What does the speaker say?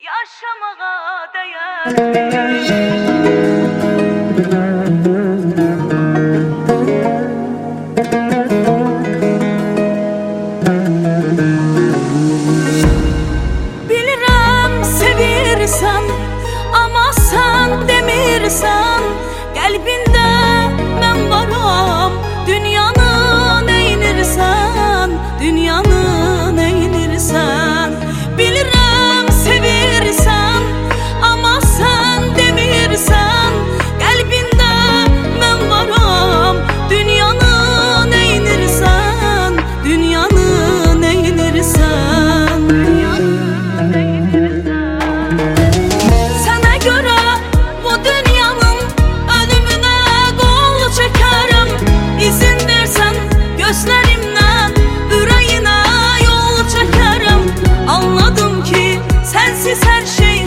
yaşamağa değer. Bilirəm sevirsən, amma sən demirsən, qəlbində mən varam. Dünyanı neynirsən, dünyanı neynirsən. Bilirəm sevirsən, amma sən demirsən, qəlbində mən varam. Dünyanı neynirsən, dünyanı neynirsən. Sənə görə bu dünyanın ölümünə qol çəkərəm. İzin versən gözlərimdən ürəyinə yol çəkərəm. Anladım ki, sənsiz hər şey